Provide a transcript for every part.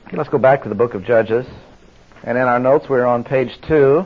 Okay, let's go back to the book of Judges. And in our notes, we're on page 2,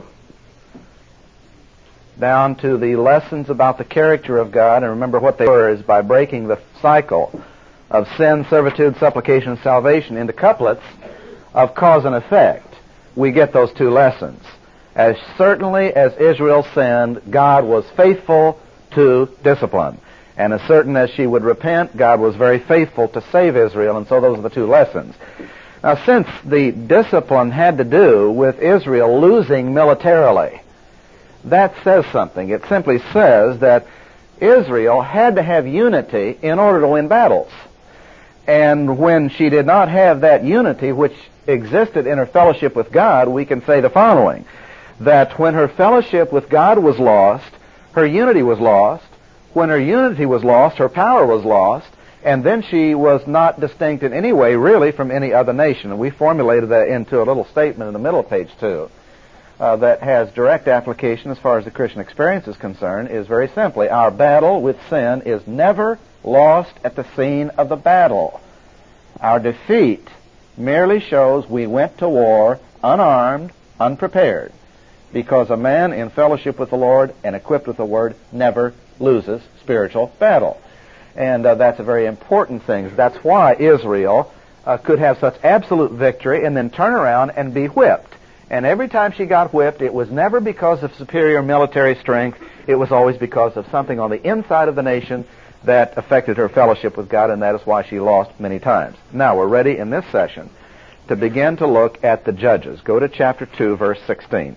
down to the lessons about the character of God. And remember what they were is by breaking the cycle of sin, servitude, supplication, and salvation into couplets of cause and effect, we get those two lessons. As certainly as Israel sinned, God was faithful to discipline. And as certain as she would repent, God was very faithful to save Israel. And so those are the two lessons. Now, since the discipline had to do with Israel losing militarily, that says something. It simply says that Israel had to have unity in order to win battles. And when she did not have that unity which existed in her fellowship with God, we can say the following, that when her fellowship with God was lost, her unity was lost. When her unity was lost, her power was lost. And then she was not distinct in any way, really, from any other nation. And we formulated that into a little statement in the middle of page 2 that has direct application as far as the Christian experience is concerned, is very simply, our battle with sin is never lost at the scene of the battle. Our defeat merely shows we went to war unarmed, unprepared, because a man in fellowship with the Lord and equipped with the Word never loses spiritual battle. And that's a very important thing. That's why Israel could have such absolute victory and then turn around and be whipped. And every time she got whipped, it was never because of superior military strength. It was always because of something on the inside of the nation that affected her fellowship with God, and that is why she lost many times. Now, we're ready in this session to begin to look at the Judges. Go to chapter 2, verse 16.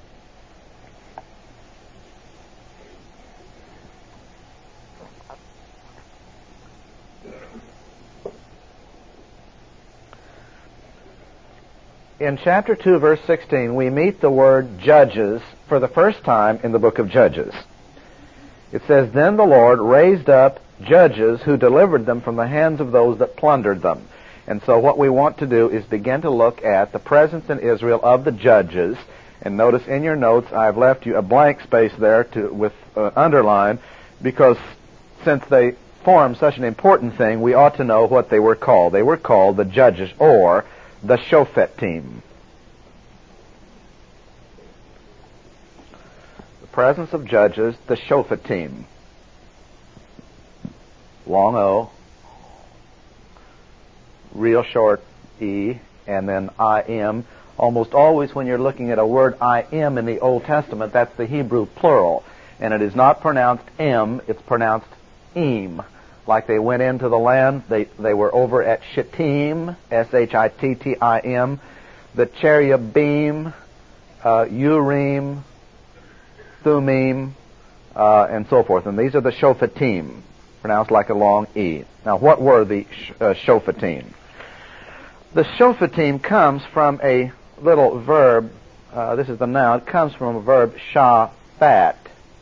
In chapter 2, verse 16, we meet the word judges for the first time in the book of Judges. It says, "Then the Lord raised up judges who delivered them from the hands of those that plundered them." And so what we want to do is begin to look at the presence in Israel of the judges. And notice in your notes I've left you a blank space there with underline, because since they form such an important thing, we ought to know what they were called. They were called the judges, or the Shophetim. The presence of judges, the Shophetim. Long O, real short E, and then I-M. Almost always when you're looking at a word I-M in the Old Testament, that's the Hebrew plural. And it is not pronounced M, it's pronounced Im. Like they went into the land, they were over at Shittim, S-H-I-T-T-I-M, the Cherubim, Urim, Thummim, and so forth. And these are the Shophetim, pronounced like a long E. Now, what were the Shophetim? The Shophetim comes from a little verb, this is the noun, it comes from a verb shaphat.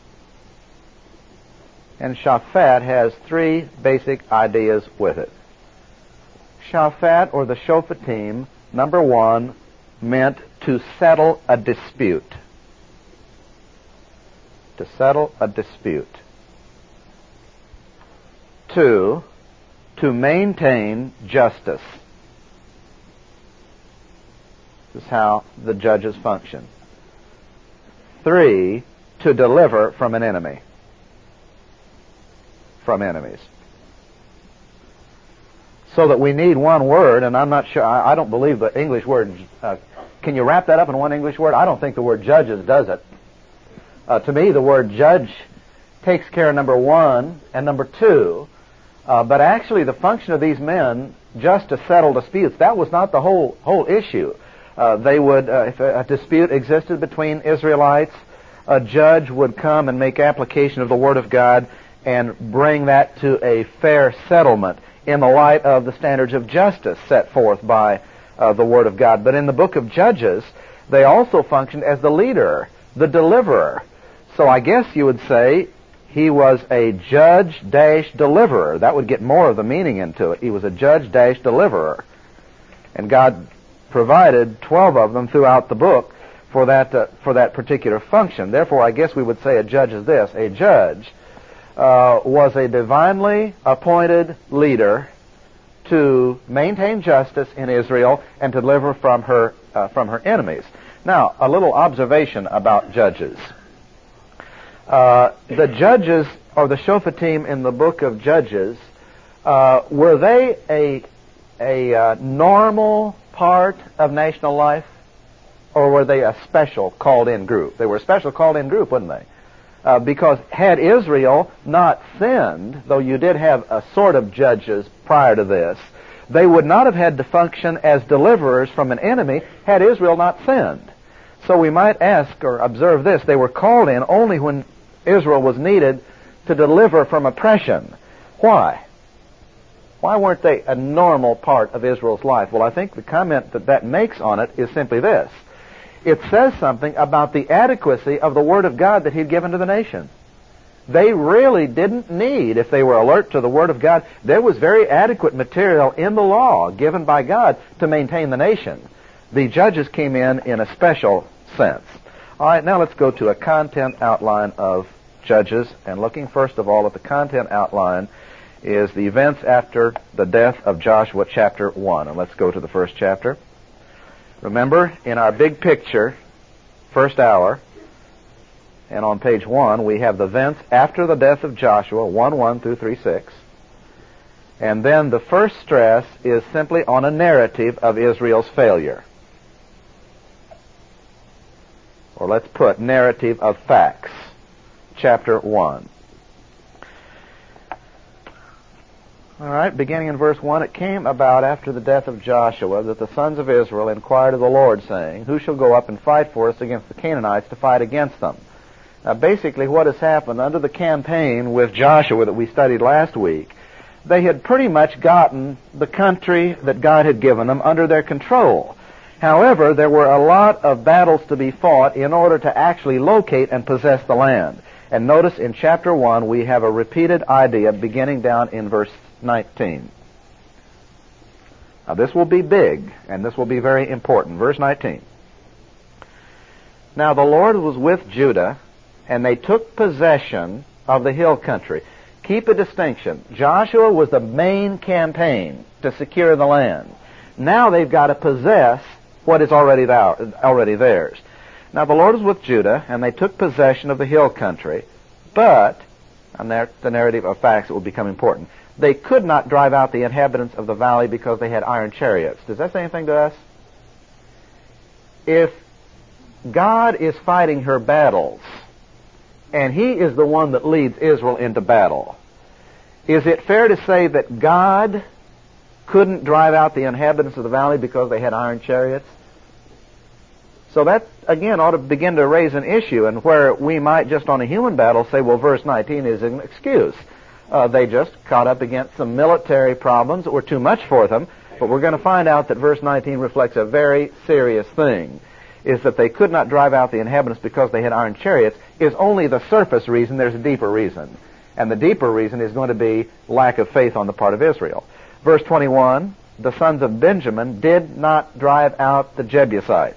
And shaphat has three basic ideas with it. Shaphat, or the Shophetim, number one, meant to settle a dispute. To settle a dispute. Two, to maintain justice. This is how the judges function. Three, to deliver from an enemy. From enemies. So that we need one word, and I'm not sure, I don't believe the English word, can you wrap that up in one English word? I don't think the word judges does it. To me, the word judge takes care of number one and number two, but actually the function of these men, just to settle disputes, that was not the whole issue. They would, if a dispute existed between Israelites, a judge would come and make application of the Word of God and bring that to a fair settlement in the light of the standards of justice set forth by the Word of God. But in the book of Judges, they also functioned as the leader, the deliverer. So I guess you would say he was a judge-deliverer. That would get more of the meaning into it. He was a judge-deliverer. And God provided 12 of them throughout the book for that particular function. Therefore, I guess we would say a judge is this. A judge was a divinely appointed leader to maintain justice in Israel and to deliver from her enemies. Now, a little observation about judges. The judges, or the Shophatim in the book of Judges, were they a normal part of national life, or were they a special called-in group? They were a special called-in group, wouldn't they? Because had Israel not sinned, though you did have a sort of judges prior to this, they would not have had to function as deliverers from an enemy had Israel not sinned. So we might ask or observe this: they were called in only when Israel was needed to deliver from oppression. Why? Why weren't they a normal part of Israel's life? Well, I think the comment that makes on it is simply this. It says something about the adequacy of the Word of God that He'd given to the nation. They really didn't need, if they were alert to the Word of God, there was very adequate material in the law given by God to maintain the nation. The judges came in a special sense. All right, now let's go to a content outline of Judges, and looking first of all at the content outline is the events after the death of Joshua, chapter 1. And let's go to the first chapter. Remember, in our big picture, first hour, and on page 1, we have the events after the death of Joshua, 1:1 through 3:6. And then the first stress is simply on a narrative of Israel's failure. Or let's put narrative of facts, chapter 1. All right, beginning in verse 1, it came about after the death of Joshua that the sons of Israel inquired of the Lord, saying, Who shall go up and fight for us against the Canaanites to fight against them? Now, basically what has happened under the campaign with Joshua that we studied last week, they had pretty much gotten the country that God had given them under their control. However, there were a lot of battles to be fought in order to actually locate and possess the land. And notice in chapter 1 we have a repeated idea beginning down in verse 19. Now this will be big, and this will be very important. Verse 19. Now the Lord was with Judah, and they took possession of the hill country. Keep a distinction. Joshua was the main campaign to secure the land. Now they've got to possess what is already theirs. Now the Lord was with Judah, and they took possession of the hill country, but, and the narrative of facts that will become important, they could not drive out the inhabitants of the valley because they had iron chariots. Does that say anything to us? If God is fighting her battles, and He is the one that leads Israel into battle, is it fair to say that God couldn't drive out the inhabitants of the valley because they had iron chariots? So that, again, ought to begin to raise an issue, and where we might just on a human battle say, well, verse 19 is an excuse. They just caught up against some military problems that were too much for them, but we're going to find out that verse 19 reflects a very serious thing, is that they could not drive out the inhabitants because they had iron chariots is only the surface reason. There's a deeper reason. And the deeper reason is going to be lack of faith on the part of Israel. Verse 21, the sons of Benjamin did not drive out the Jebusites.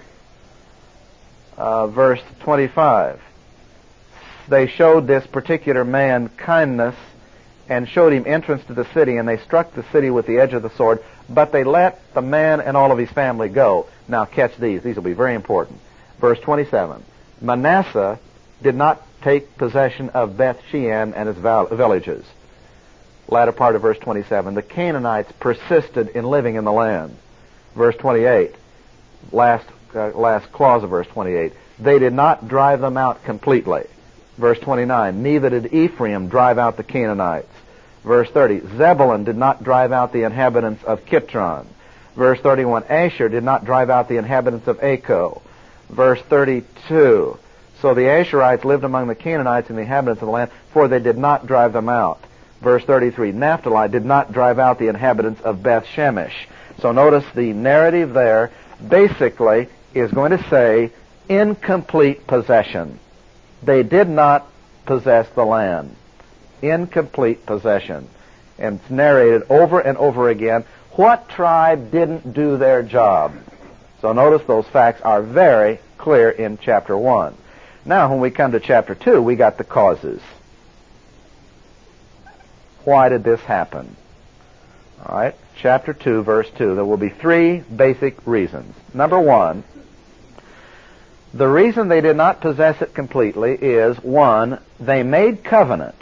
Verse 25, they showed this particular man kindness and showed him entrance to the city, and they struck the city with the edge of the sword, but they let the man and all of his family go. Now catch these. These will be very important. Verse 27, Manasseh did not take possession of Beth Shean and its villages. Latter part of verse 27, the Canaanites persisted in living in the land. Verse 28, last clause of verse 28, they did not drive them out completely. Verse 29, neither did Ephraim drive out the Canaanites. Verse 30, Zebulun did not drive out the inhabitants of Kitron. Verse 31, Asher did not drive out the inhabitants of Acco. Verse 32, so the Asherites lived among the Canaanites and the inhabitants of the land, for they did not drive them out. Verse 33, Naphtali did not drive out the inhabitants of Beth Shemesh. So notice the narrative there basically is going to say incomplete possession. They did not possess the land. Incomplete possession. And it's narrated over and over again. What tribe didn't do their job? So notice those facts are very clear in chapter 1. Now when we come to chapter 2, we got the causes. Why did this happen? All right, chapter 2, verse 2. There will be three basic reasons. Number one, the reason they did not possess it completely is, one, they made covenant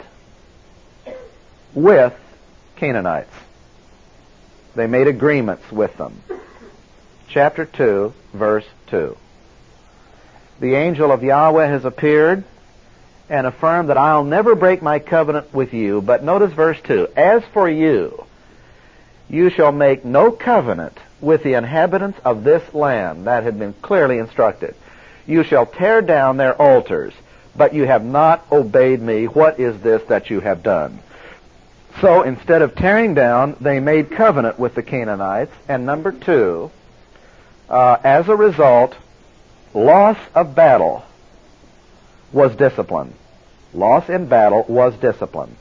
with Canaanites. They made agreements with them. Chapter 2, verse 2. The angel of Yahweh has appeared and affirmed that I'll never break my covenant with you. But notice verse 2. As for you, you shall make no covenant with the inhabitants of this land. That had been clearly instructed. You shall tear down their altars, but you have not obeyed me. What is this that you have done? So instead of tearing down, they made covenant with the Canaanites. And number two, as a result, loss of battle was discipline. Loss in battle was discipline.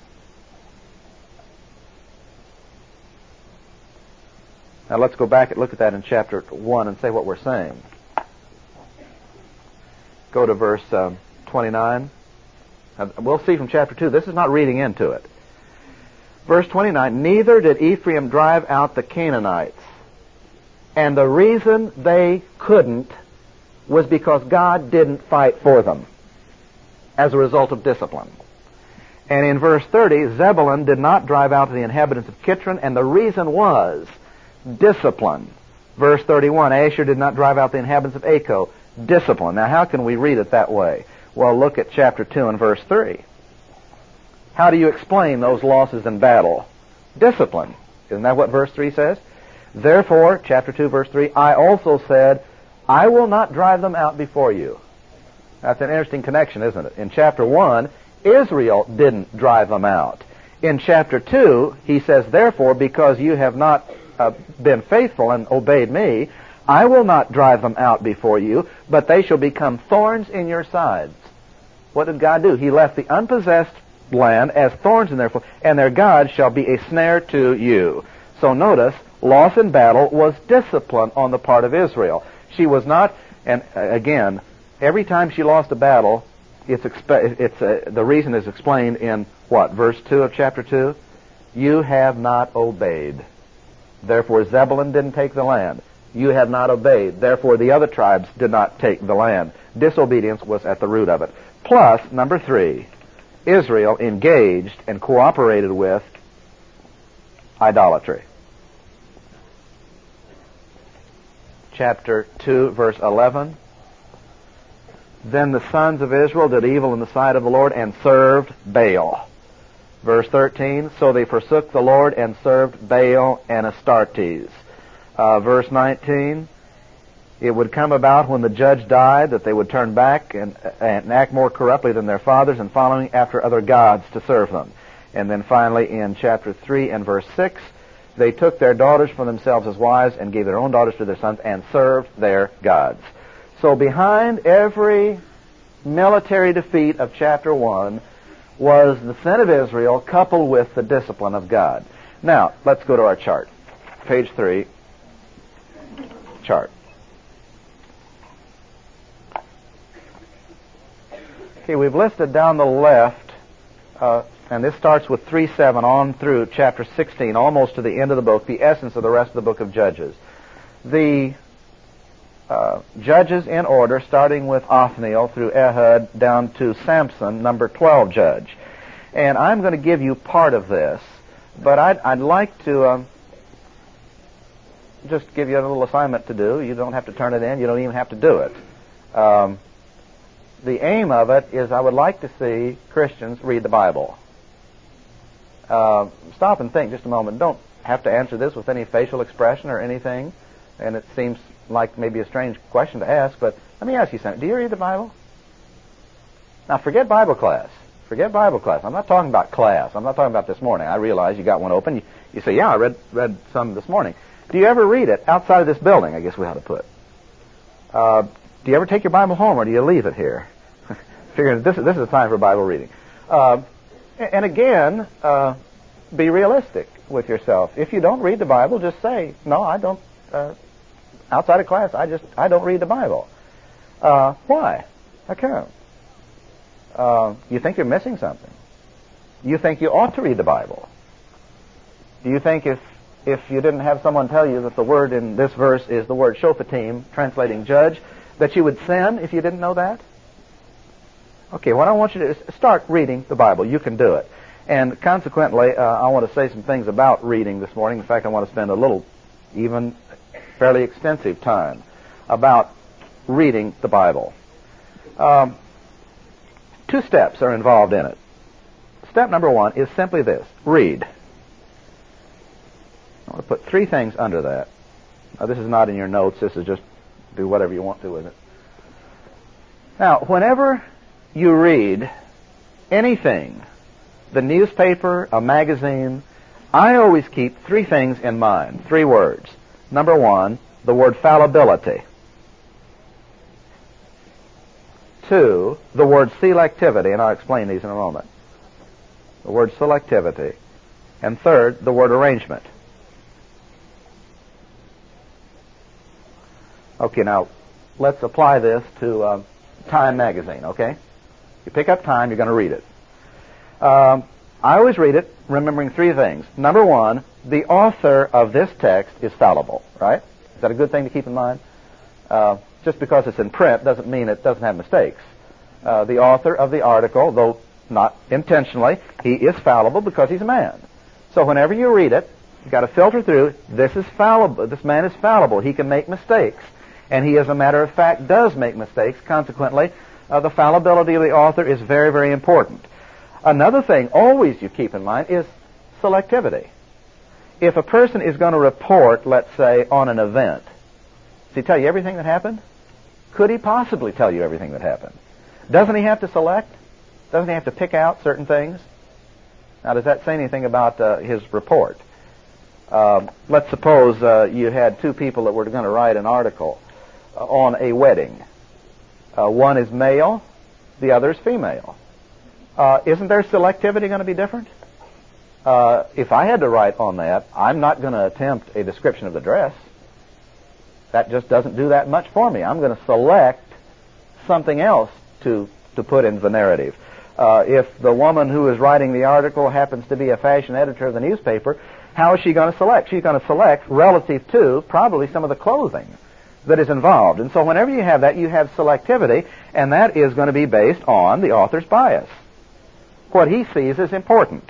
Now let's go back and look at that in chapter 1 and say what we're saying. Go to verse 29. We'll see from chapter 2. This is not reading into it. Verse 29, neither did Ephraim drive out the Canaanites. And the reason they couldn't was because God didn't fight for them as a result of discipline. And in verse 30, Zebulun did not drive out the inhabitants of Kitron, and the reason was discipline. Verse 31, Asher did not drive out the inhabitants of Acco. Discipline. Now, how can we read it that way? Well, look at chapter 2 and verse 3. How do you explain those losses in battle? Discipline. Isn't that what verse 3 says? Therefore, chapter 2, verse 3, I also said, I will not drive them out before you. That's an interesting connection, isn't it? In chapter 1, Israel didn't drive them out. In chapter 2, he says, therefore, because you have not been faithful and obeyed me, I will not drive them out before you, but they shall become thorns in your sides. What did God do? He left the unpossessed land as thorns in their flesh, and their God shall be a snare to you. So notice, loss in battle was discipline on the part of Israel. She was not, and again, every time she lost a battle, the reason is explained in what? Verse 2 of chapter 2? You have not obeyed. Therefore Zebulun didn't take the land. You have not obeyed. Therefore the other tribes did not take the land. Disobedience was at the root of it. Plus, number 3, Israel engaged and cooperated with idolatry. Chapter 2, verse 11. Then the sons of Israel did evil in the sight of the Lord and served Baal. Verse 13, so they forsook the Lord and served Baal and Astartes. Verse 19, it would come about when the judge died that they would turn back and act more corruptly than their fathers and following after other gods to serve them. And then finally in chapter 3 and verse 6, they took their daughters for themselves as wives and gave their own daughters to their sons and served their gods. So behind every military defeat of chapter 1 was the sin of Israel coupled with the discipline of God. Now, let's go to our chart. Page 3. Chart. Okay, we've listed down the left, and this starts with 3:7 on through chapter 16, almost to the end of the book, the essence of the rest of the book of Judges. The judges in order, starting with Othniel through Ehud down to Samson, number 12 judge. And I'm going to give you part of this, but I'd like to just give you a little assignment to do. You don't have to turn it in. You don't even have to do it. The aim of it is I would like to see Christians read the Bible. Stop and think just a moment. Don't have to answer this with any facial expression or anything. And it seems like maybe a strange question to ask, but let me ask you something. Do you read the Bible? Now, forget Bible class. Forget Bible class. I'm not talking about class. I'm not talking about this morning. I realize you got one open. You say, yeah, I read some this morning. Do you ever read it outside of this building, I guess we ought to put? Do you ever take your Bible home, or do you leave it here? Figure this is a time for Bible reading. And again, be realistic with yourself. If you don't read the Bible, just say, no, I don't. Outside of class, I don't read the Bible. Why? How come? You think you're missing something. You think you ought to read the Bible. Do you think if if you didn't have someone tell you that the word in this verse is the word shophatim, translating judge, that you would sin if you didn't know that? Okay, what I want you to do is start reading the Bible. You can do it. And consequently, I want to say some things about reading this morning. In fact, I want to spend a little, even fairly extensive time about reading the Bible. 2 steps are involved in it. Step number 1 is simply this: read. I want to put 3 things under that. Now, this is not in your notes. This is just do whatever you want to with it. Now, whenever you read anything, the newspaper, a magazine, I always keep 3 things in mind, 3 words. Number 1, the word fallibility. 2, the word selectivity, and I'll explain these in a moment. The word selectivity. And 3rd, the word arrangement. Okay, now, let's apply this to Time magazine, okay? You pick up Time, you're going to read it. I always read it remembering 3 things. Number 1, the author of this text is fallible, right? Is that a good thing to keep in mind? Just because it's in print doesn't mean it doesn't have mistakes. The author of the article, though not intentionally, he is fallible because he's a man. So whenever you read it, you've got to filter through, this is fallible, this man is fallible, he can make mistakes. And he, as a matter of fact, does make mistakes. Consequently, the fallibility of the author is very, very important. Another thing always you keep in mind is selectivity. If a person is going to report, let's say, on an event, does he tell you everything that happened? Could he possibly tell you everything that happened? Doesn't he have to select? Doesn't he have to pick out certain things? Now, does that say anything about his report? Let's suppose you had 2 people that were going to write an article on a wedding. One is male, the other is female. Isn't their selectivity going to be different? If I had to write on that, I'm not going to attempt a description of the dress. That just doesn't do that much for me. I'm going to select something else to put into the narrative. If the woman who is writing the article happens to be a fashion editor of the newspaper, how is she going to select? She's going to select relative to probably some of the clothing that is involved. And so whenever you have that, you have selectivity, and that is going to be based on the author's bias. What he sees is important.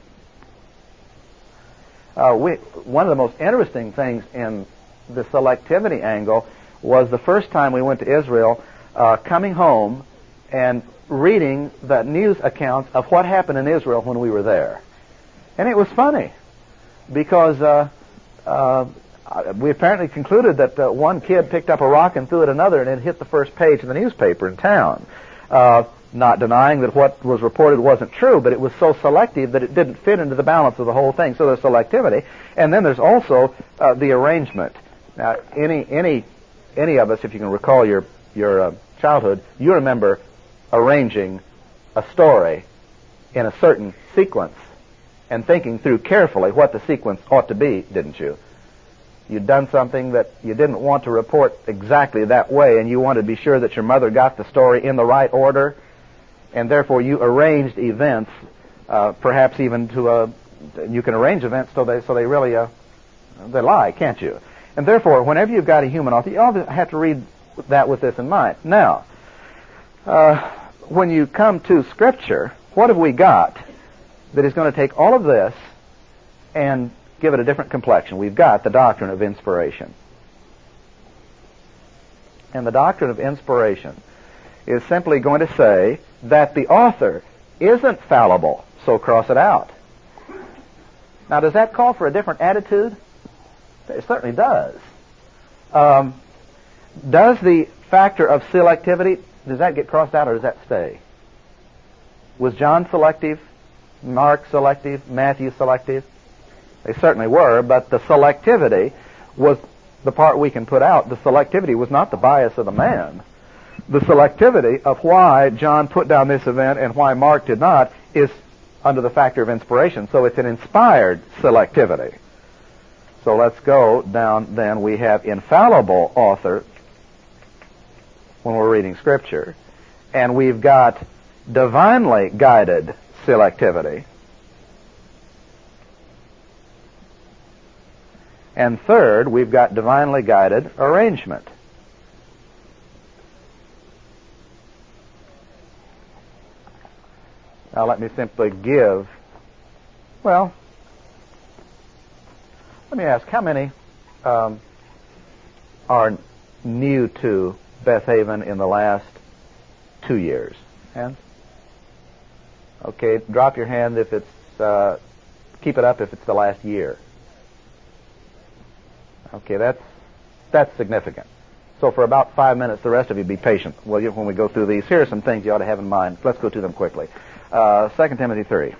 One of the most interesting things in the selectivity angle was the first time we went to Israel, coming home and reading the news accounts of what happened in Israel when we were there. And it was funny, because we apparently concluded that one kid picked up a rock and threw it another, and it hit the first page of the newspaper in town. Not denying that what was reported wasn't true, but it was so selective that it didn't fit into the balance of the whole thing. So there's selectivity, and then there's also the arrangement. Now, any of us, if you can recall your childhood, you remember arranging a story in a certain sequence and thinking through carefully what the sequence ought to be, didn't you? You'd done something that you didn't want to report exactly that way, and you wanted to be sure that your mother got the story in the right order, and therefore you arranged events, perhaps even you can arrange events so they really they lie, can't you? And therefore, whenever you've got a human author, you always have to read that with this in mind. Now, when you come to Scripture, what have we got that is going to take all of this and give it a different complexion? We've got the doctrine of inspiration. And the doctrine of inspiration is simply going to say that the author isn't fallible, so cross it out. Now, does that call for a different attitude? It certainly does. Does the factor of selectivity, does that get crossed out or does that stay? Was John selective? Mark selective? Matthew selective? They certainly were, but the selectivity was the part we can put out. The selectivity was not the bias of the man. The selectivity of why John put down this event and why Mark did not is under the factor of inspiration. So it's an inspired selectivity. So let's go down then. We have infallible author when we're reading Scripture, and we've got divinely guided selectivity. And third, we've got divinely guided arrangement. Now let me simply give, well, let me ask, how many are new to Beth Haven in the last 2 years? Hands? Okay, drop your hand if it's, keep it up if it's the last year. Okay, that's significant. So for about 5 minutes, the rest of you be patient when we go through these. Here are some things you ought to have in mind. Let's go through them quickly. 2 Timothy 3.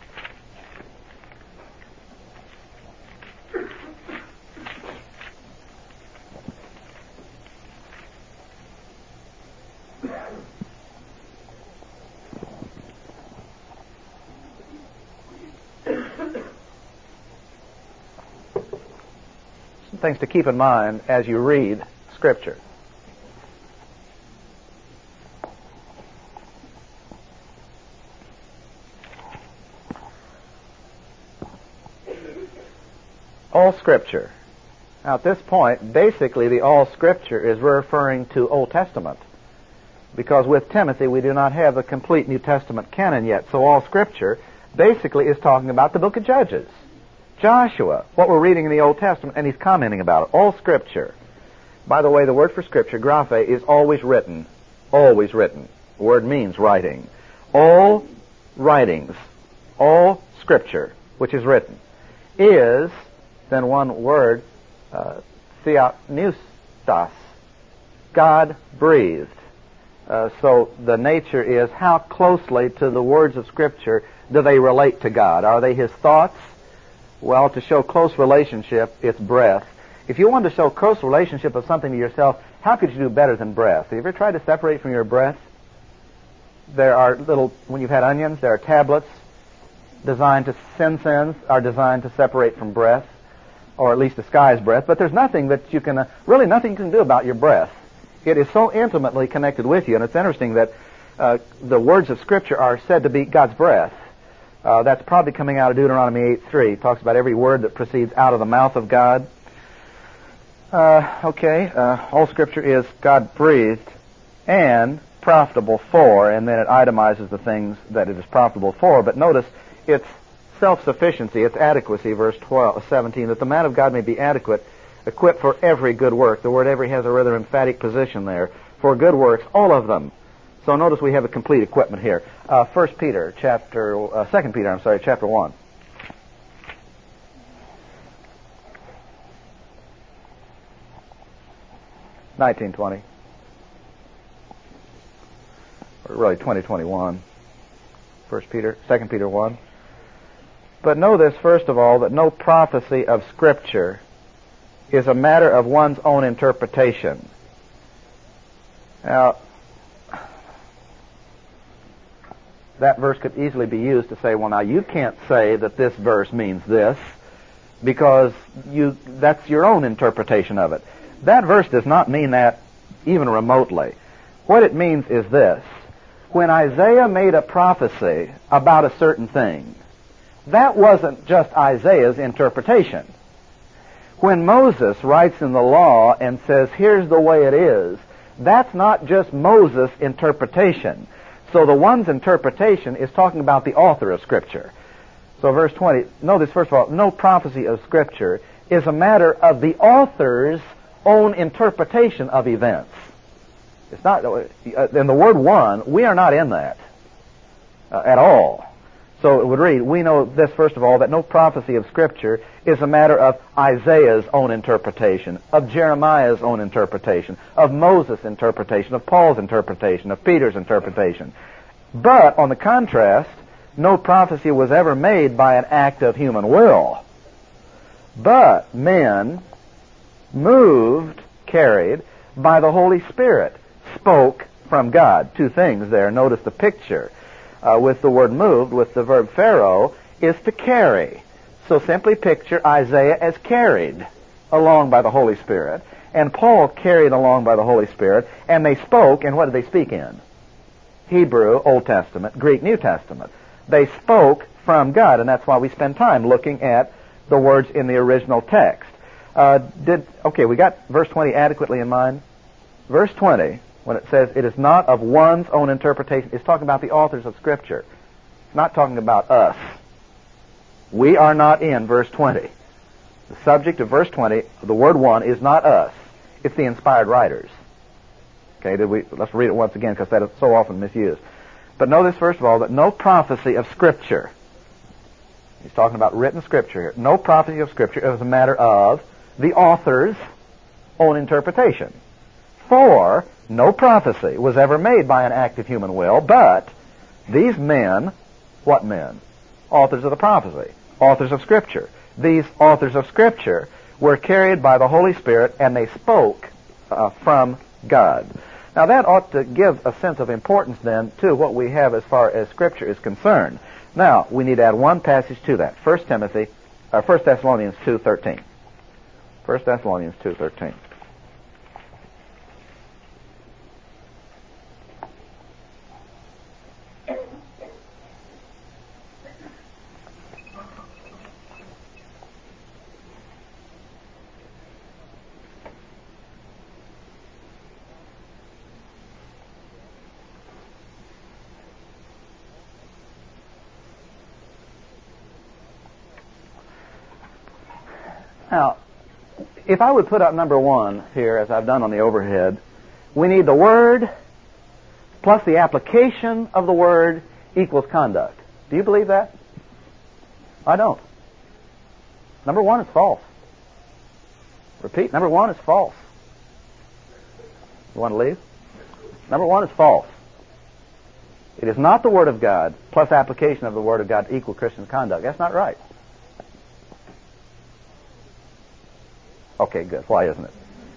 Some things to keep in mind as you read Scripture. All Scripture. Now at this point, basically the all Scripture is referring to Old Testament, because with Timothy we do not have the complete New Testament canon yet. So all Scripture basically is talking about the book of Judges, Joshua, what we're reading in the Old Testament, and he's commenting about it. All Scripture. By the way, the word for Scripture, graphe, is always written. Always written. The word means writing. All writings, all Scripture, which is written, is then one word, theopneustos, God breathed. So the nature is, how closely to the words of Scripture do they relate to God? Are they His thoughts? Well, to show close relationship, it's breath. If you want to show close relationship of something to yourself, how could you do better than breath? Have you ever tried to separate from your breath? There are little, when you've had onions, there are tablets designed to, sins are designed to separate from breath, or at least disguise breath, but there's nothing that you can, really nothing you can do about your breath. It is so intimately connected with you, and it's interesting that the words of Scripture are said to be God's breath. That's probably coming out of Deuteronomy 8:3. It talks about every word that proceeds out of the mouth of God. All Scripture is God-breathed and profitable for, and then it itemizes the things that it is profitable for. But notice, it's self-sufficiency, its adequacy, verse 17, that the man of God may be adequate, equipped for every good work. The word every has a rather emphatic position there. For good works, all of them. So notice we have a complete equipment here. 2 Peter, chapter 1. (1920), or really 2021. 2 Peter 1. But know this, first of all, that no prophecy of Scripture is a matter of one's own interpretation. Now, that verse could easily be used to say, well, now you can't say that this verse means this, because that's your own interpretation of it. That verse does not mean that even remotely. What it means is this. When Isaiah made a prophecy about a certain thing, that wasn't just Isaiah's interpretation. When Moses writes in the law and says, here's the way it is, that's not just Moses' interpretation. So the one's interpretation is talking about the author of Scripture. So verse 20, notice first of all, no prophecy of Scripture is a matter of the author's own interpretation of events. It's not, in the word one, we are not in that at all. So it would read, we know this, first of all, that no prophecy of Scripture is a matter of Isaiah's own interpretation, of Jeremiah's own interpretation, of Moses' interpretation, of Paul's interpretation, of Peter's interpretation. But, on the contrast, no prophecy was ever made by an act of human will. But men, moved, carried by the Holy Spirit, spoke from God. Two things there. Notice the picture. With the word moved, with the verb pharaoh, is to carry. So simply picture Isaiah as carried along by the Holy Spirit, and Paul carried along by the Holy Spirit, and they spoke, and what did they speak in? Hebrew, Old Testament, Greek, New Testament. They spoke from God, and that's why we spend time looking at the words in the original text. We got verse 20 adequately in mind? Verse 20, when it says, it is not of one's own interpretation, it's talking about the authors of Scripture. It's not talking about us. We are not in verse 20. The subject of verse 20, the word one, is not us. It's the inspired writers. Okay, let's read it once again because that is so often misused. But notice, first of all, that no prophecy of Scripture, he's talking about written Scripture here, no prophecy of Scripture is a matter of the author's own interpretation. For no prophecy was ever made by an act of human will, but these men, what men? Authors of the prophecy, authors of Scripture. These authors of Scripture were carried by the Holy Spirit, and they spoke from God. Now that ought to give a sense of importance then to what we have as far as Scripture is concerned. Now, we need to add one passage to that. 1 Thessalonians 2:13. 1 Thessalonians 2:13. Now, if I would put up number one here, as I've done on the overhead, we need the Word plus the application of the Word equals conduct. Do you believe that? I don't. Number one is false. Repeat, number one is false. You want to leave? Number one is false. It is not the Word of God plus application of the Word of God to equal Christian conduct. That's not right. Okay, good. Why isn't it?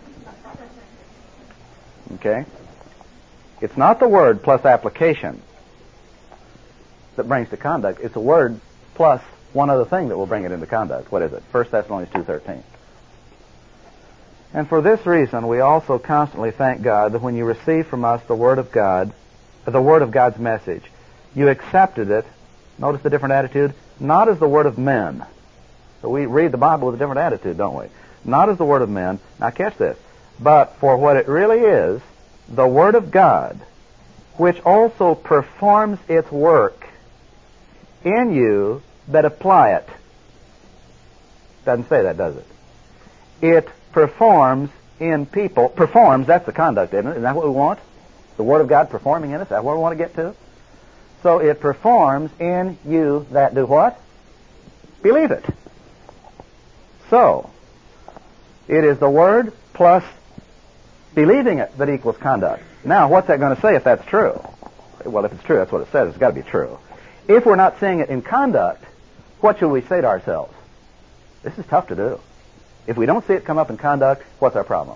Okay? It's not the Word plus application that brings to conduct. It's the Word plus one other thing that will bring it into conduct. What is it? 1 Thessalonians 2:13. And for this reason, we also constantly thank God that when you received from us the Word of God, the Word of God's message, you accepted it, notice the different attitude, not as the word of men. So we read the Bible with a different attitude, don't we? Not as the word of men. Now catch this. But for what it really is, the Word of God, which also performs its work in you that apply it. Doesn't say that, does it? It performs in people. Performs, that's the conduct, isn't it? Isn't that what we want? The Word of God performing in us? Is that what we want to get to? So it performs in you that do what? Believe it. So, it is the Word plus believing it that equals conduct. Now, what's that going to say if that's true? Well, if it's true, that's what it says. It's got to be true. If we're not seeing it in conduct, what should we say to ourselves? This is tough to do. If we don't see it come up in conduct, what's our problem?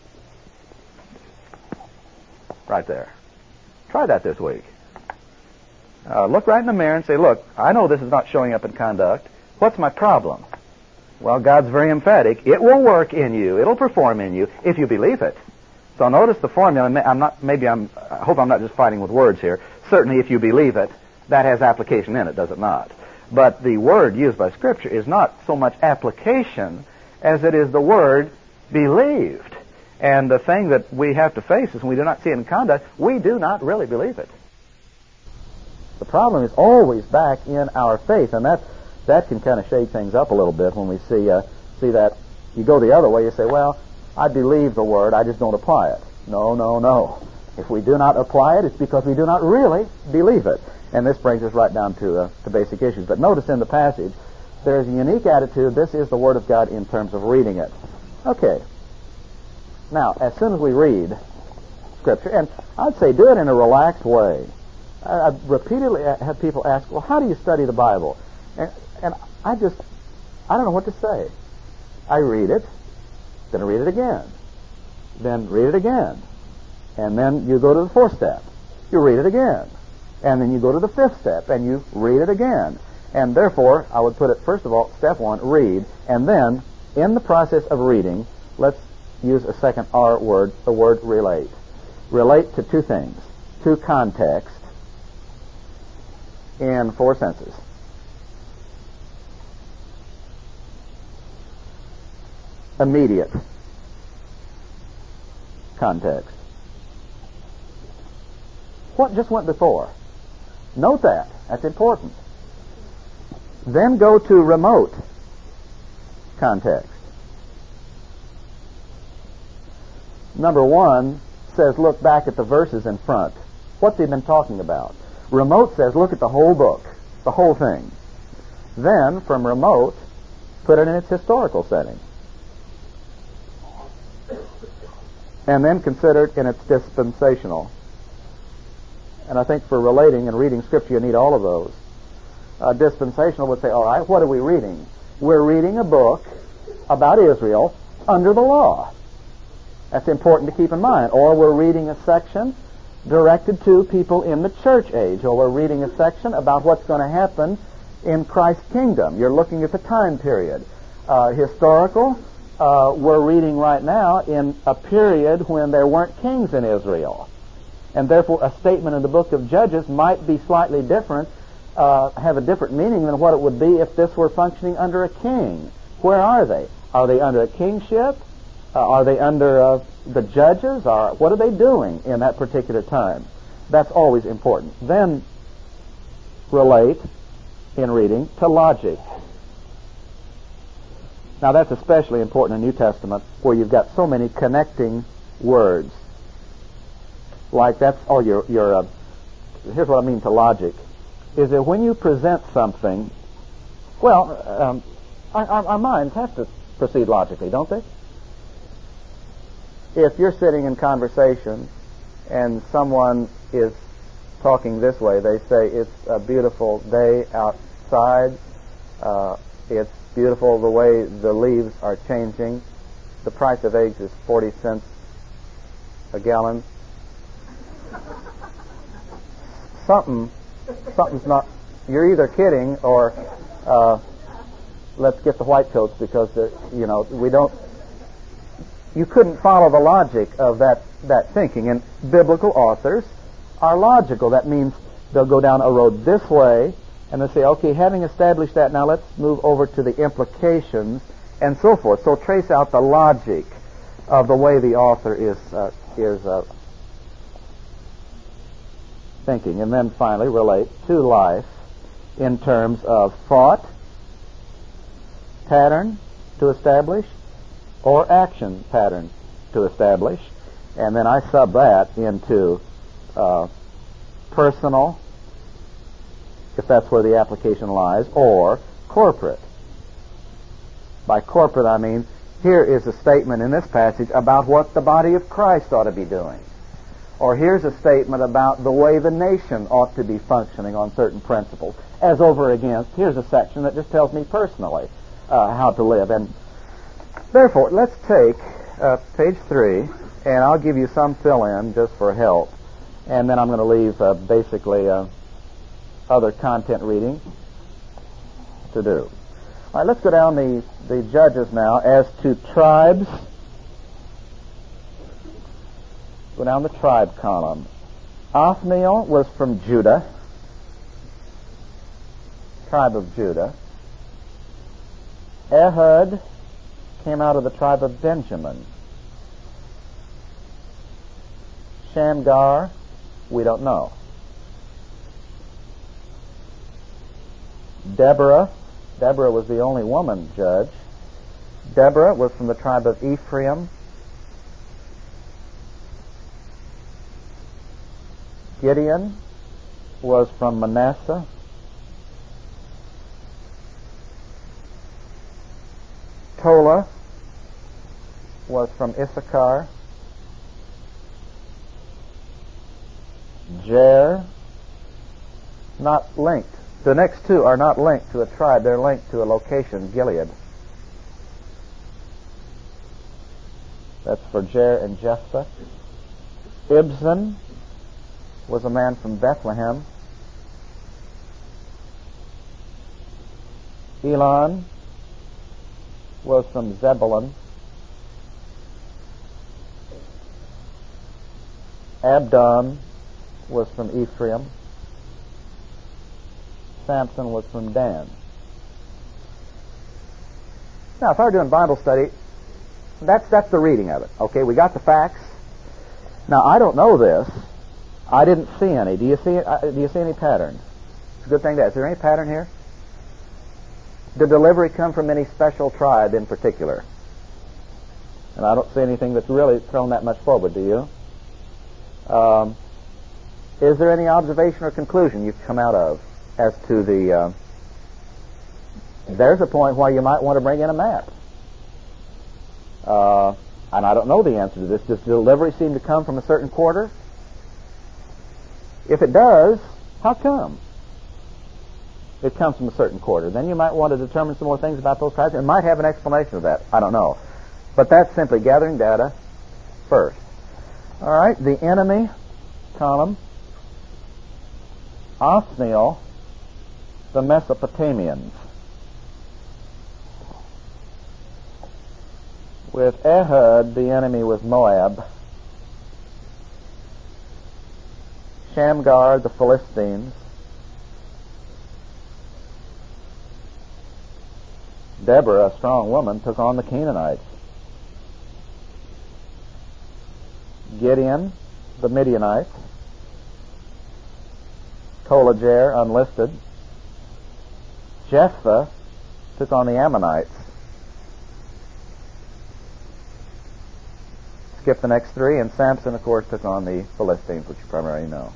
Right there. Try that this week. Look right in the mirror and say, look, I know this is not showing up in conduct. What's my problem? Well, God's very emphatic. It will work in you. It'll perform in you if you believe it. So notice the formula. I hope I'm not just fighting with words here. Certainly, if you believe it, that has application in it, does it not? But the word used by Scripture is not so much application as it is the word believed. And the thing that we have to face is when we do not see it in conduct, we do not really believe it. The problem is always back in our faith, and that can kind of shake things up a little bit when we see that. You go the other way, you say, well, I believe the Word, I just don't apply it. No. If we do not apply it, it's because we do not really believe it. And this brings us right down to basic issues. But notice in the passage, there's a unique attitude. This is the Word of God in terms of reading it. Okay. Now, as soon as we read Scripture, and I'd say do it in a relaxed way. I've repeatedly had people ask, well, how do you study the Bible? And I don't know what to say. I read it, then I read it again, then read it again, and then you go to the fourth step. You read it again, and then you go to the fifth step, and you read it again. And therefore, I would put it, first of all, step one, read, and then, in the process of reading, let's use a second R word, the word relate. Relate to two things, to context, in four senses. immediate context. What just went before? Note that. That's important. Then go to remote context. Number 1 says look back at the verses in front. What's he been talking about? Remote says look at the whole book, the whole thing. Then, from remote, put it in its historical setting. And then consider it in its dispensational. And I think for relating and reading Scripture, you need all of those. Dispensational would say, all right, what are we reading? We're reading a book about Israel under the law. That's important to keep in mind. Or we're reading a section directed to people in the church age. Or we're reading a section about what's going to happen in Christ's kingdom. You're looking at the time period. Historical, we're reading right now in a period when there weren't kings in Israel. And therefore a statement in the book of Judges might be slightly different, have a different meaning than what it would be if this were functioning under a king. Where are they? Are they under a kingship? Are they under the judges? Or what are they doing in that particular time? That's always important. Then relate in reading to logic. Now that's especially important in the New Testament where you've got so many connecting words. Like that's all your here's what I mean to logic, is that when you present something, well, our minds have to proceed logically, don't they? If you're sitting in conversation and someone is talking this way, they say, it's a beautiful day outside, it's beautiful the way the leaves are changing, the price of eggs is 40 cents a gallon. Something's not, you're either kidding or let's get the white coats because you couldn't follow the logic of that thinking. And biblical authors are logical. That means they'll go down a road this way and they'll say, okay, having established that, now let's move over to the implications and so forth. So trace out the logic of the way the author is thinking. And then finally relate to life in terms of thought, pattern to establish, or action pattern to establish. And then I sub that into personal, if that's where the application lies, or corporate. By corporate I mean, here is a statement in this passage about what the body of Christ ought to be doing. Or here's a statement about the way the nation ought to be functioning on certain principles. As over against, here's a section that just tells me personally how to live. And therefore, let's take page 3, and I'll give you some fill-in just for help. And then I'm going to leave basically other content reading to do. All right, let's go down the Judges now as to tribes. Go down the tribe column. Othniel was from Judah, tribe of Judah. Ehud came out of the tribe of Benjamin. Shamgar, we don't know. Deborah was the only woman judge. Deborah was from the tribe of Ephraim. Gideon was from Manasseh. Tola was from Issachar. Jair, not linked. The next two are not linked to a tribe. They're linked to a location, Gilead. That's for Jair and Jephthah. Ibzan was a man from Bethlehem. Elon was from Zebulun. Abdon was from Ephraim. Samson was from Dan. Now, if I were doing Bible study, That's the reading of it. Okay, we got the facts. Now, I don't know this. I didn't see any. Do you see any pattern? It's a good thing to ask. Is there any pattern here? Did delivery come from any special tribe in particular? And I don't see anything that's really thrown that much forward, do you? Is there any observation or conclusion you've come out of as to the... there's a point where you might want to bring in a map. And I don't know the answer to this. Does delivery seem to come from a certain quarter? If it does, how come it comes from a certain quarter? Then you might want to determine some more things about those tribes. It might have an explanation of that. I don't know. But that's simply gathering data first. All right, the enemy column, Othniel, the Mesopotamians. With Ehud, the enemy was Moab. Shamgar, the Philistines. Deborah, a strong woman, took on the Canaanites. Gideon, the Midianites. Tolajer, unlisted. Jephthah took on the Ammonites. Skip the next three, and Samson, of course, took on the Philistines, which you probably already know.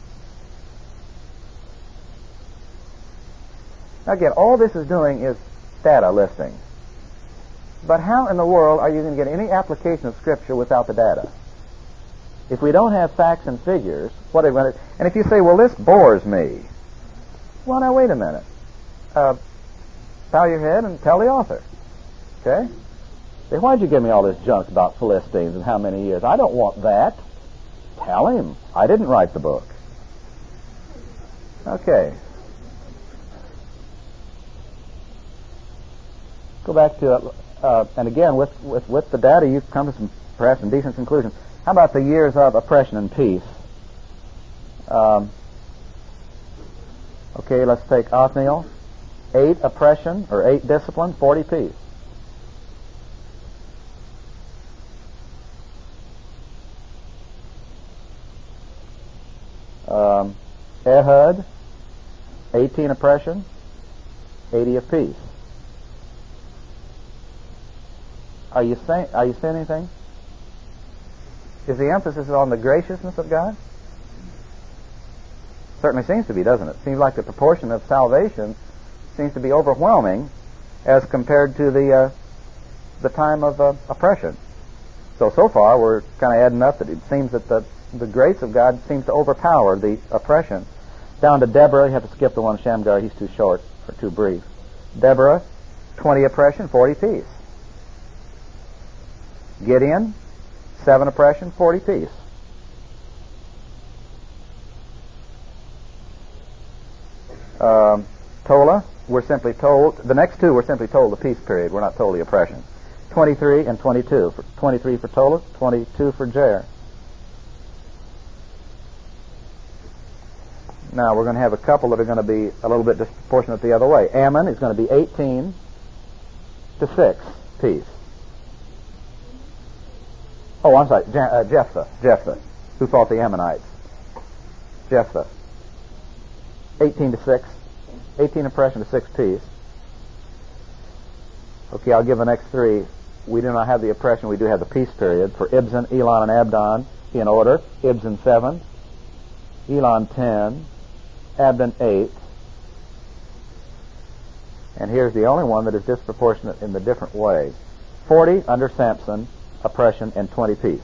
Now again, all this is doing is data listing. But how in the world are you going to get any application of Scripture without the data? If we don't have facts and figures, what are we going to... And if you say, well, this bores me. Well, now, wait a minute. Bow your head and tell the author. Okay? Say, why'd you give me all this junk about Philistines and how many years? I don't want that. Tell him. I didn't write the book. Okay. Go back to, and again, with the data, you come to perhaps some decent conclusions. How about the years of oppression and peace? Okay, let's take Othniel. 8 oppression, or 8 discipline, 40 peace. Ehud, 18 oppression, 80 of peace. Are you saying anything? Is the emphasis on the graciousness of God? Certainly seems to be, doesn't it? Seems like the proportion of salvation seems to be overwhelming as compared to the time of oppression. So far we're kind of adding up that it seems that the grace of God seems to overpower the oppression. Down to Deborah, you have to skip the one Shamgar, he's too short or too brief. Deborah, 20 oppression, 40 peace. Gideon, 7 oppression, 40 peace. Tola, we're simply told, the next two we're simply told the peace period, we're not told the oppression. 23 and 22. 23 for Tola, 22 for Jair. Now we're going to have a couple that are going to be a little bit disproportionate the other way. Ammon is going to be 18 to 6 peace. Oh, I'm sorry, Jephthah, who fought the Ammonites. Jephthah, 18 to 6, 18 oppression to 6 peace. Okay, I'll give the next three. We do not have the oppression, we do have the peace period. For Ibzan, Elon, and Abdon in order. Ibzan 7, Elon 10, Abdon 8. And here's the only one that is disproportionate in the different way. 40 under Samson, oppression, and 20 peace.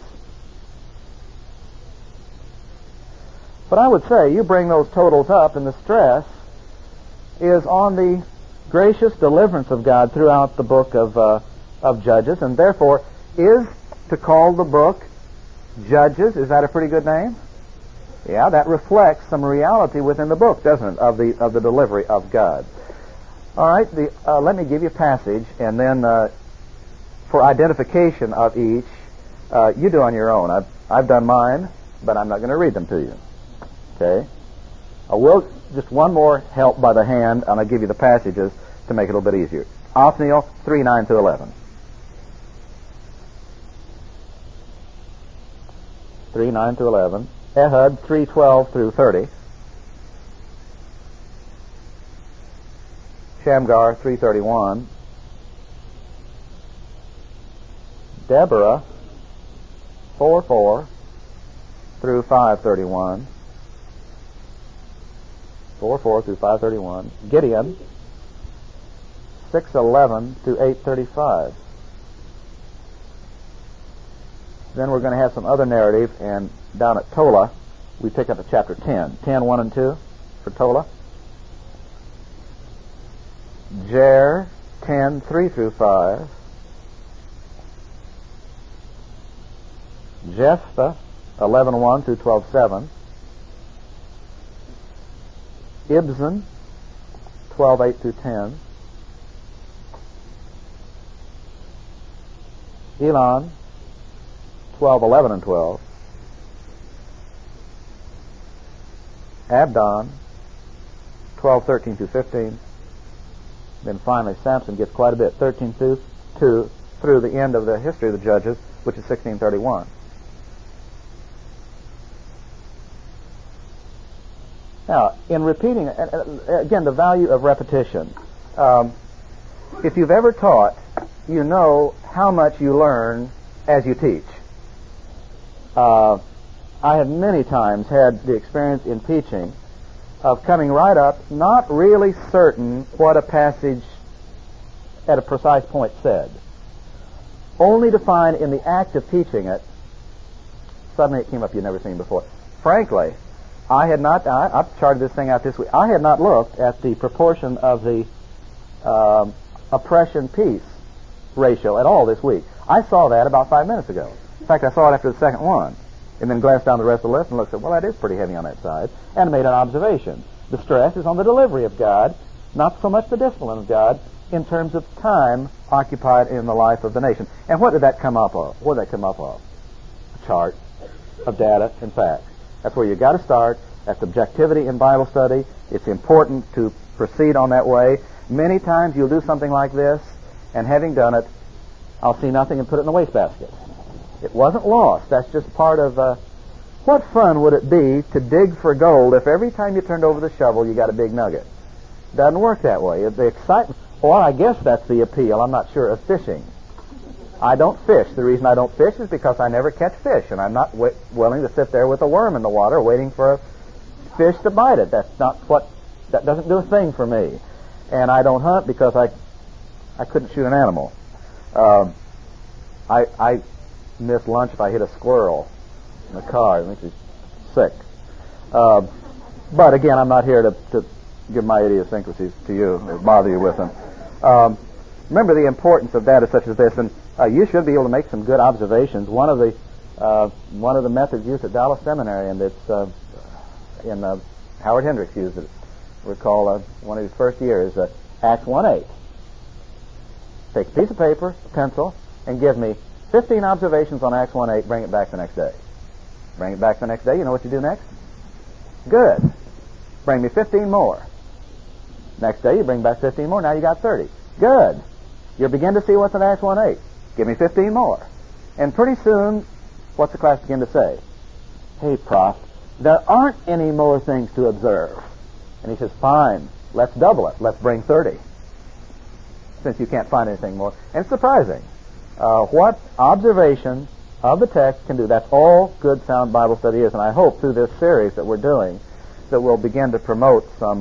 But I would say you bring those totals up and the stress is on the gracious deliverance of God throughout the book of Judges, and therefore is to call the book Judges, is that a pretty good name? Yeah, that reflects some reality within the book, doesn't it, of the delivery of God. All right, let me give you a passage, and then for identification of each, you do on your own. I've done mine, but I'm not going to read them to you. Okay? I will just one more help by the hand, and I'll give you the passages to make it a little bit easier. Othniel 3:9 through 11. 3:9 through 11. Ehud, 3:12 through 30. Shamgar, 3:31. Deborah, 4:4 through 5:31. 4:4 through 5:31. Gideon, 6:11 through 8:35. Then we're going to have some other narrative, and down at Tola, we pick up at chapter 10. 10:1 and 2 for Tola. Jer, 10:3 through 5. Jephthah, 11:1 through 12:7. Ibzan, 12:8 through 10. Elon, 12:11 and 12. Abdon, 12:13 through 15. Then finally Samson gets quite a bit, 13 through the end of the history of the Judges, which is 16:31. Now, in repeating, again, the value of repetition. If you've ever taught, you know how much you learn as you teach. I have many times had the experience in teaching of coming right up, not really certain what a passage at a precise point said, only to find in the act of teaching it, suddenly it came up you'd never seen before. Frankly, I've charted this thing out this week. I had not looked at the proportion of the oppression-peace ratio at all this week. I saw that about 5 minutes ago. In fact, I saw it after the second one, and then glanced down the rest of the list and looked at, well, that is pretty heavy on that side, and made an observation. The stress is on the delivery of God, not so much the discipline of God, in terms of time occupied in the life of the nation. And what did that come up of? What did that come up of? A chart of data and facts. That's where you've got to start. That's objectivity in Bible study. It's important to proceed on that way. Many times you'll do something like this, and having done it, I'll see nothing and put it in the wastebasket. It wasn't lost. That's just part of... what fun would it be to dig for gold if every time you turned over the shovel you got a big nugget? Doesn't work that way. The excitement... Or I guess that's the appeal, I'm not sure, of fishing. I don't fish. The reason I don't fish is because I never catch fish, and I'm not willing to sit there with a worm in the water waiting for a fish to bite it. That doesn't do a thing for me. And I don't hunt because I couldn't shoot an animal. I miss lunch if I hit a squirrel in the car. It makes me sick. But again, I'm not here to give my idiosyncrasies to you or bother you with them. Remember the importance of data such as this, and you should be able to make some good observations. One of the methods used at Dallas Seminary, and it's Howard Hendricks used it. Recall one of his first years, Acts 1:8. Take a piece of paper, a pencil, and give me 15 observations on Acts 1:8. Bring it back the next day. Bring it back the next day. You know what you do next? Good. Bring me 15 more. Next day you bring back 15 more. Now you got 30. Good. You'll begin to see what's in Acts 1:8. Give me 15 more. And pretty soon, what's the class begin to say? Hey, Prof, there aren't any more things to observe. And he says, fine, let's double it. Let's bring 30. Since you can't find anything more. And it's surprising what observation of the text can do. That's all good, sound Bible study is. And I hope through this series that we're doing that we'll begin to promote some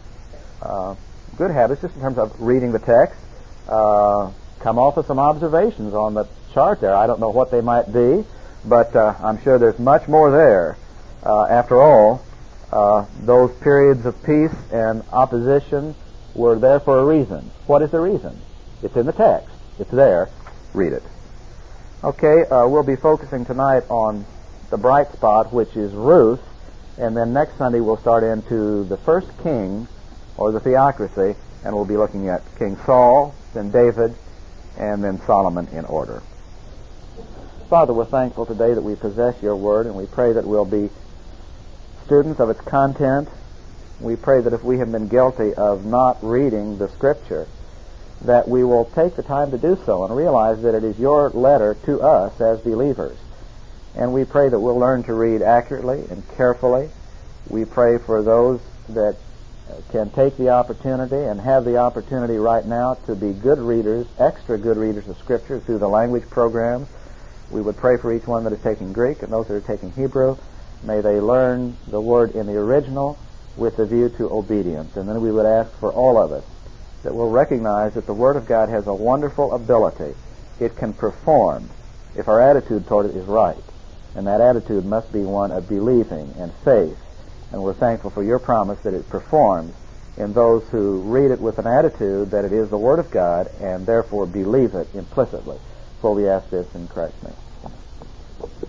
good habits just in terms of reading the text. Come off with some observations on the chart there. I don't know what they might be, but I'm sure there's much more there. After all, those periods of peace and opposition were there for a reason. What is the reason? It's in the text. It's there. Read it. Okay, we'll be focusing tonight on the bright spot, which is Ruth, and then next Sunday we'll start into the first king, or the theocracy, and we'll be looking at King Saul, then David, and then Solomon in order. Father, we're thankful today that we possess your word, and we pray that we'll be students of its content. We pray that if we have been guilty of not reading the Scripture, that we will take the time to do so and realize that it is your letter to us as believers. And we pray that we'll learn to read accurately and carefully. We pray for those that can take the opportunity and have the opportunity right now to be good readers, extra good readers of Scripture through the language programs. We would pray for each one that is taking Greek and those that are taking Hebrew. May they learn the Word in the original with a view to obedience. And then we would ask for all of us that we'll recognize that the Word of God has a wonderful ability. It can perform if our attitude toward it is right. And that attitude must be one of believing and faith. And we're thankful for your promise that it performs in those who read it with an attitude that it is the Word of God and therefore believe it implicitly. So we ask this in Christ's name.